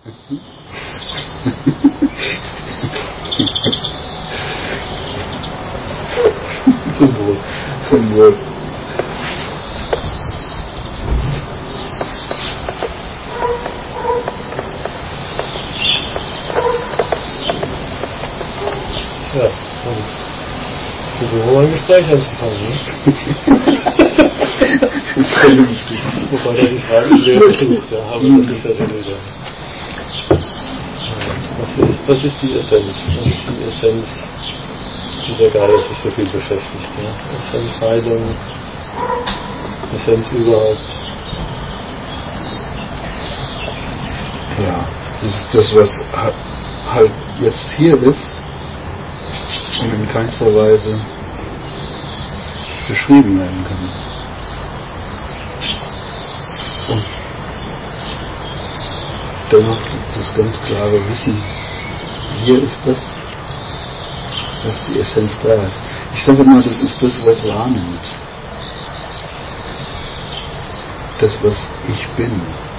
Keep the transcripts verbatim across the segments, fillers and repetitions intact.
Symbol. Symbol. Ja, und versuchen wir ein Gespräch anzufangen. Ne? Wobei der die Frage schwer versucht, ja, aber das ist ja so wieder. Was ist, was ist die Essenz? Was ist die Essenz, mit der Geist sich so viel beschäftigt? Ja? Essenz Heilung, Essenz überhaupt. Ja, das ist das, was halt jetzt hier ist und in keinster Weise beschrieben werden kann. Und dennoch das ganz klare Wissen, hier ist das, dass die Essenz da ist. Ich sage immer, das ist das, was wahrnimmt. Das, was ich bin.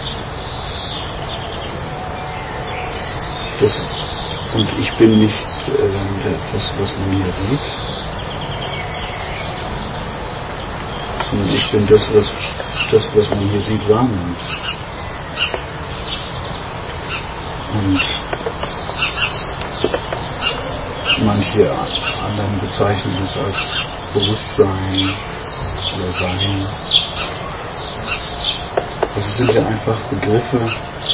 Das, und ich bin nicht äh, das, was man hier sieht, sondern ich bin das, was, das, was man hier sieht, wahrnimmt. Und manche anderen bezeichnen es als Bewusstsein oder Sein. Das sind ja einfach Begriffe,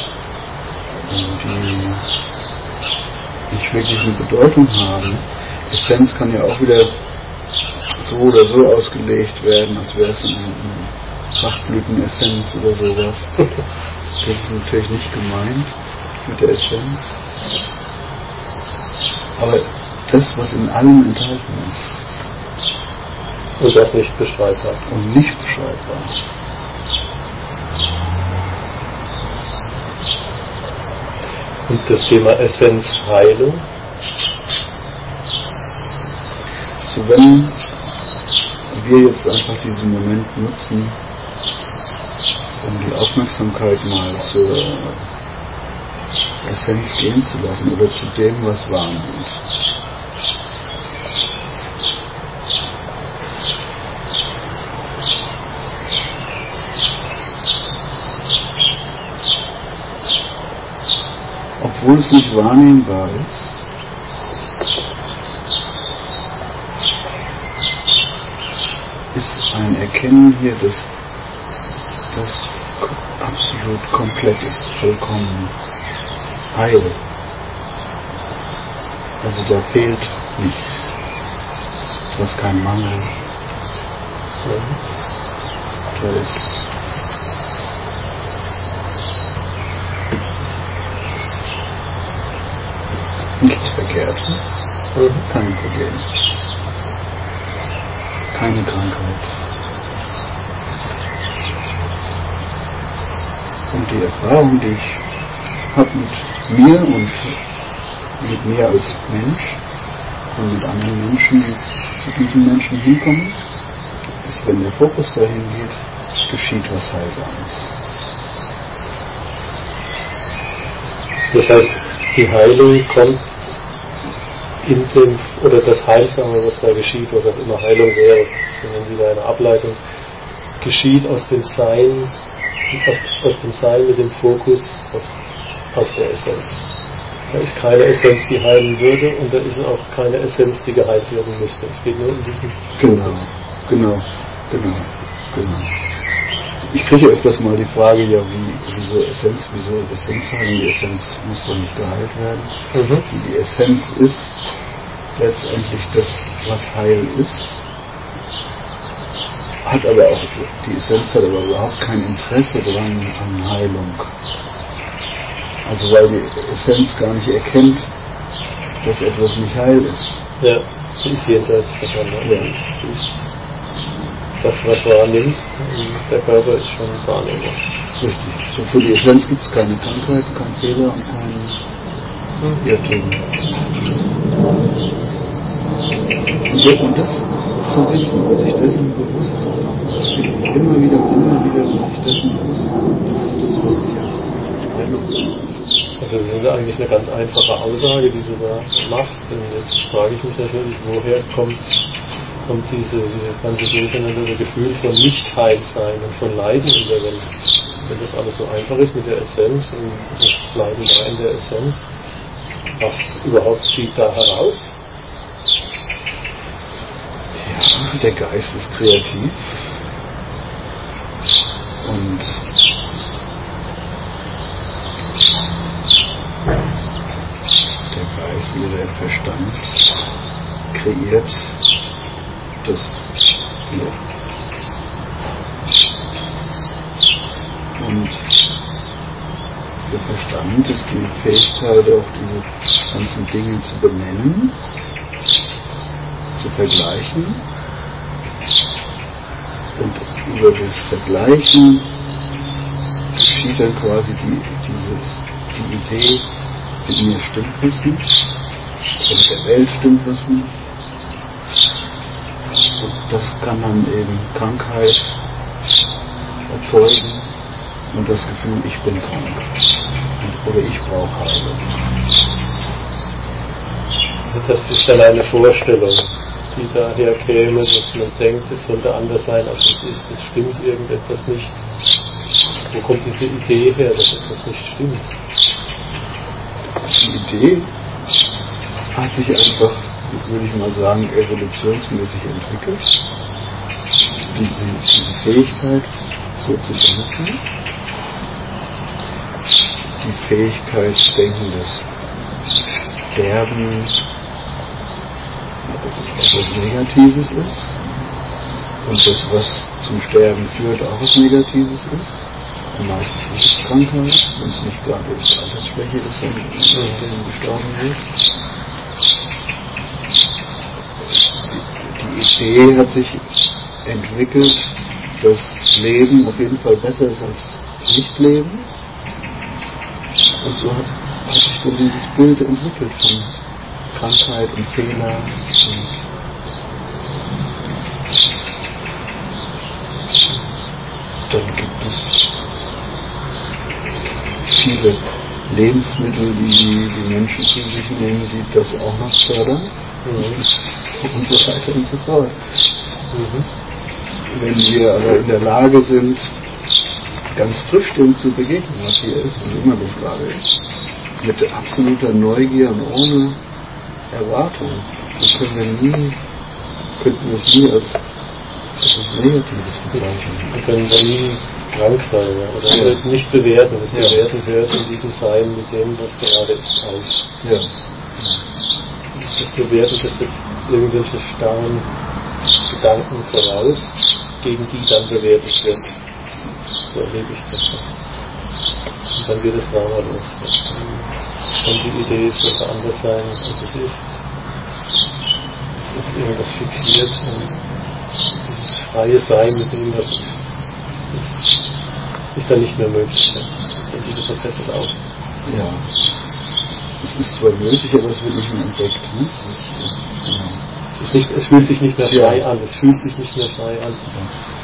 die nicht wirklich eine Bedeutung haben. Essenz kann ja auch wieder so oder so ausgelegt werden, als wäre es eine, eine Prachtblütenessenz oder sowas. Das ist natürlich nicht gemeint mit der Essenz. Aber das, was in allem enthalten ist. Und auch nicht beschreibbar. Und nicht beschreibbar. Und das Thema Essenz Heilung? So, wenn wir jetzt einfach diesen Moment nutzen, um die Aufmerksamkeit mal zur Essenz gehen zu lassen oder zu dem, was wahrnimmt. Obwohl es nicht wahrnehmbar ist, ist ein Erkennen hier, dass das absolut komplett ist, vollkommen heil. Also da fehlt nichts. Da ist kein Mangel. Da ist nichts Verkehrtes, mhm. Kein Problem, keine Krankheit. Und die Erfahrung, die ich habe mit mir und mit mir als Mensch und mit anderen Menschen, die zu diesen Menschen hinkommen, ist, wenn der Fokus dahin geht, geschieht was Heilsames. Das heißt, die Heilung kommt in dem, oder das Heilsame, was da geschieht, was auch immer Heilung wäre, das ist wieder eine Ableitung, geschieht aus dem Sein, aus, aus dem Sein mit dem Fokus auf, auf der Essenz. Da ist keine Essenz, die heilen würde, und da ist auch keine Essenz, die geheilt werden müsste. Es geht nur um diesen Genau, Fokus. genau, genau, genau. Ich kriege öfters mal die Frage, ja, wie, wieso Essenz, wieso Essenz heilen? Die Essenz muss doch nicht geheilt werden. Mhm. Die, die Essenz ist letztendlich das, was heil ist, hat aber auch, die Essenz hat aber überhaupt kein Interesse dran an Heilung. Also weil die Essenz gar nicht erkennt, dass etwas nicht heil ist. Ja, sie ist jenseits davon. Ja. Ja. Sie ist das, was wahrnimmt, und der Körper ist schon wahrnehmbar. Richtig. So für die Essenz gibt es keine Krankheit, keinen Fehler und keinen hm. Irrtum. Und, und das zu wissen und sich dessen bewusst sein, immer wieder und immer wieder sich dessen bewusst sein, das ist das, was ich als Heilung Also das ist eigentlich eine ganz einfache Aussage, die du da machst. Und jetzt frage ich mich natürlich, woher kommt, kommt diese, dieses ganze durcheinander Gefühl von Nicht-Heilsein und von Leiden in der Welt. Wenn das alles so einfach ist mit der Essenz und wir bleiben da in der Essenz, was überhaupt zieht da heraus? Ja, der Geist ist kreativ und der Geist oder der Verstand kreiert das Glück. Und der Verstand ist die Fähigkeit, auch diese ganzen Dinge zu benennen, zu vergleichen. Und über das Vergleichen geschieht dann quasi die, dieses, die Idee, mit mir stimmt was nicht, oder mit der Welt stimmt was nicht. Und das kann dann eben Krankheit erzeugen und das Gefühl, ich bin krank oder ich brauche Heilung. Also das ist dann eine Vorstellung, die daher käme, dass man denkt, es sollte anders sein, als es ist, es stimmt irgendetwas nicht. Wo kommt diese Idee her, dass etwas nicht stimmt? Die Idee hat sich einfach, würde ich mal sagen, evolutionsmäßig entwickelt. Diese, diese Fähigkeit, so zu denken. Die Fähigkeit zu denken, dass Sterben etwas Negatives ist und das, was zum Sterben führt, auch etwas Negatives ist. Und meistens ist es Krankheit, wenn es nicht gerade Altersschwäche ist, wenn gestorben wird. Die Idee hat sich entwickelt, dass Leben auf jeden Fall besser ist als Nicht-Leben. Und so hat, hat sich dann dieses Bild entwickelt von Krankheit und Fehler. Und dann gibt es viele Lebensmittel, die die Menschen zu sich nehmen, die das auch noch fördern. Mhm. Und so weiter und so fort. Mhm. Wenn wir aber in der Lage sind, ganz frisch dem zu begegnen, was hier ist, und immer das gerade ist, mit absoluter Neugier und ohne Erwartung, dann können wir nie, könnten wir es nie als etwas Negatives bezeichnen. Wir können da nie krank sein, ja. Oder ja. nicht bewerten. Das ja. Bewerten hört in diesem Sein mit dem, was gerade ist, auf. Ja. Das Bewerten, das setzt irgendwelche starren Gedanken voraus, gegen die dann bewertet wird. So erlebe ich das. Und dann wird es wahrlos. Dann die Idee, es sollte anders sein, als es ist. Es ist irgendwas fixiert und dieses freie Sein mit dem, was ist, ist, ist dann nicht mehr möglich. Und diese Prozesse laufen. Ja. Es ist zwar möglich, aber es wird nicht mehr entdeckt. Ne? Das ist, ja. es, ist nicht, es fühlt sich nicht mehr frei ja. an. Es fühlt sich nicht mehr frei an. Ja.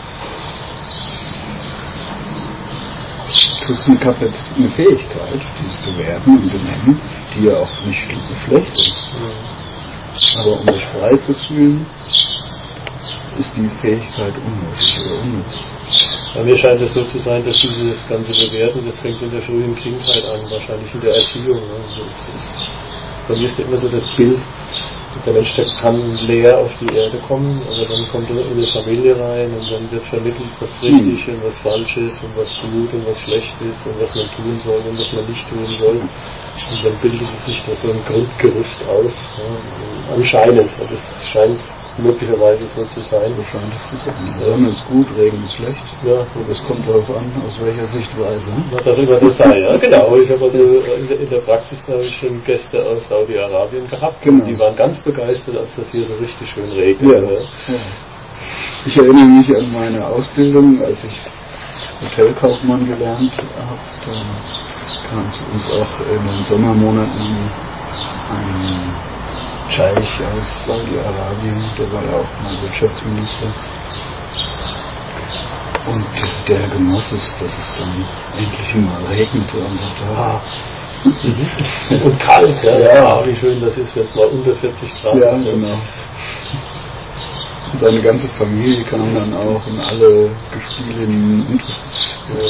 Das ist eine, Kapazität, eine Fähigkeit, dieses Bewerten und Benennen, die ja auch nicht schlecht ist. Ja. Aber um sich frei zu fühlen, ist die Fähigkeit unnötig oder unnütz. Bei mir scheint es so zu sein, dass dieses ganze Bewerten, das fängt in der frühen Kindheit an, wahrscheinlich in der Erziehung. Also es ist, bei mir ist ja immer so das Bild, der Mensch, der kann leer auf die Erde kommen, aber dann kommt er in eine Familie rein und dann wird vermittelt, was richtig und was falsch ist und was gut und was schlecht ist und was man tun soll und was man nicht tun soll. Und dann bildet sich da so ein Grundgerüst aus. Ja, anscheinend, das scheint möglicherweise so zu sein. So scheint es zu sein. Sonne ist gut, Regen ist schlecht. Ja. Und es kommt darauf an, aus welcher Sichtweise. Was auch immer das sei, ja, genau. Ich habe also in der, in der Praxis da habe ich schon Gäste aus Saudi-Arabien gehabt. Genau. Die waren ganz begeistert, als das hier so richtig schön regnet. Ja. Ja. Ja. Ich erinnere mich an meine Ausbildung, als ich Hotelkaufmann gelernt habe. Da kam zu uns auch in den Sommermonaten ein Scheich aus Saudi-Arabien, der war ja auch mal Wirtschaftsminister. Und der genoss es, dass es dann endlich mal regnete und sagte, ah, Mhm. Und kalt, ja. ja. ja. Wie schön das ist, wenn es mal unter vierzig Grad ja, ist. Ja, genau. Und seine ganze Familie kam dann auch und alle Gespielinnen und ja.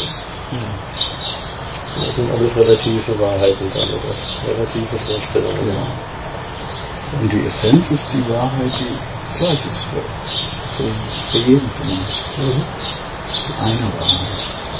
Das sind alles relative Wahrheiten dann, oder relative Vorstellungen. Ja. Und die Essenz ist die Wahrheit, die gleich ist für, für, für jeden von uns. Mhm. Die eine Wahrheit.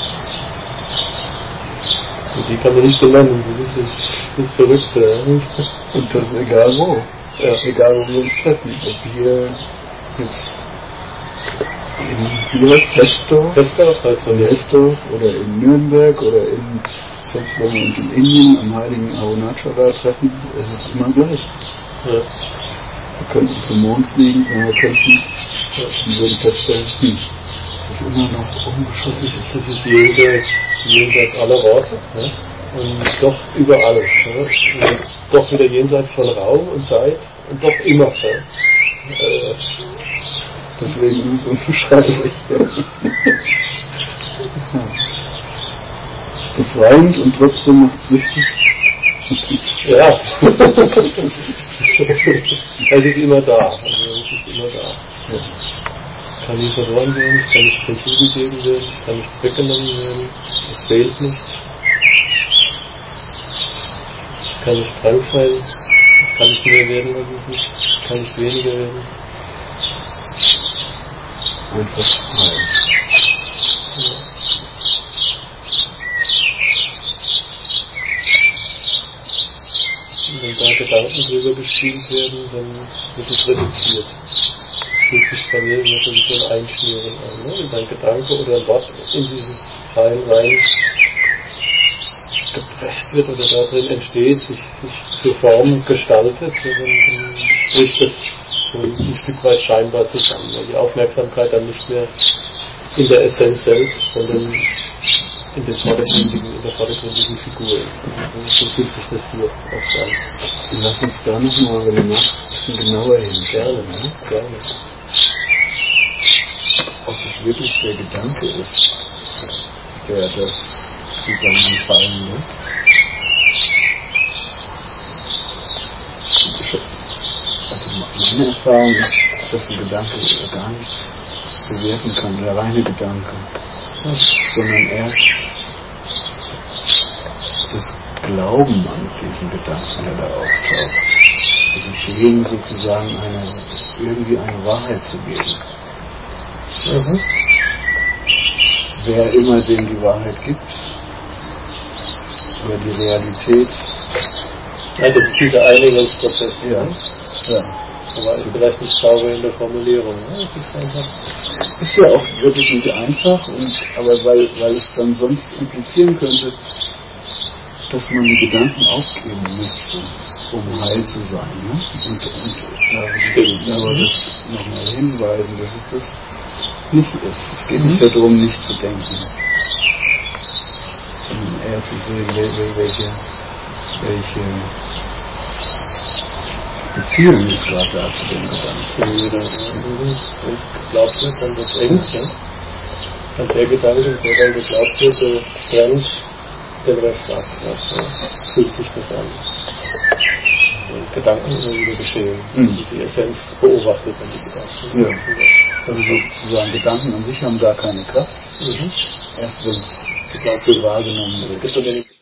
Und die kann man nicht benennen, das ist das, das Verrückte. Ja. Und das ist egal wo. Ja. Egal wo wir uns treffen. Ob hier jetzt in, wie heißt Festdorf? Festdorf heißt von Festdorf oder in Nürnberg oder in, selbst wenn wir uns in Indien am heiligen Arunachala treffen, es ist immer gleich. Ja. Wir könnten zum Mond fliegen, wenn wir könnten, ja. Und würden feststellen, hm, das ist immer noch unbeschlossen. Das ist, das ist jenseits, jenseits aller Worte, ne? Und doch überall, ne? Und doch wieder jenseits von Raum und Zeit und doch immer. Ne? Äh, Deswegen ist es unbeschreiblich. Ja. Befreiend und trotzdem macht es süchtig. Ja. Es ist immer da. Also es ist immer da. Ja. Es kann nie verloren werden, es kann nicht hinzugegeben werden, es kann nichts weggenommen werden, es fehlt nicht. Es kann nicht krank sein, es kann nicht mehr werden, als es ist, es kann nicht weniger werden. Einfach frei. Ja. Und wenn da Gedanken drüber gespielt werden, dann wird es reduziert. Es fühlt sich bei mir immer so wie so ein Einschnüren an, ne? Wenn ein Gedanke oder ein Wort in dieses rein, rein gepresst wird oder da drin entsteht, sich, sich zur Form gestaltet, dann, dann bricht das so ein Stück weit scheinbar zusammen, weil die Aufmerksamkeit dann nicht mehr in der Essenz selbst, sondern in, den vordergründigen, in der vordergründigen Figur ist. Und so fühlt sich das hier oft an. Lass uns da nochmal über die Nacht ein bisschen genauer hinschauen. Gerne, ne? Gerne. Ob es wirklich der Gedanke ist, der das zusammenfallen lässt. Also meine Erfahrung ist, dass ein Gedanke gar nichts bewerten kann, der reine Gedanke, sondern erst das Glauben an diesen Gedanken, der da auftaucht. Also Fehlung sozusagen eine, irgendwie eine Wahrheit zu geben. Mhm. Wer immer dem die Wahrheit gibt, oder die Realität. Ja, das ist dieser Einigungsprozess. Ja. Ne? Ja. Aber vielleicht nicht sauber in der Formulierung. Ne? Das ist einfach. Ist ja auch wirklich nicht einfach, und, aber weil, weil es dann sonst implizieren könnte, dass man die Gedanken aufgeben müsste, um heil zu sein. Ne? Und, und da will ich nur das nochmal hinweisen, dass es das nicht ist. Es geht nicht darum, nicht zu denken, sondern eher zu sehen, welche, welche, welche Beziehung ist gerade da zu dem Gedanken. Wenn es geglaubt wird, dann wird es eng. Ne? Und der Gedanke, der dann geglaubt wird, der trennt den Rest ab. Ja? So fühlt sich das an. Und Gedanken immer wieder geschehen. Mhm. Die Essenz beobachtet dann die Gedanken. Ja. Also sozusagen Gedanken an sich haben gar keine Kraft. Mhm. Erst wenn es geglaubt wird, wahrgenommen wird.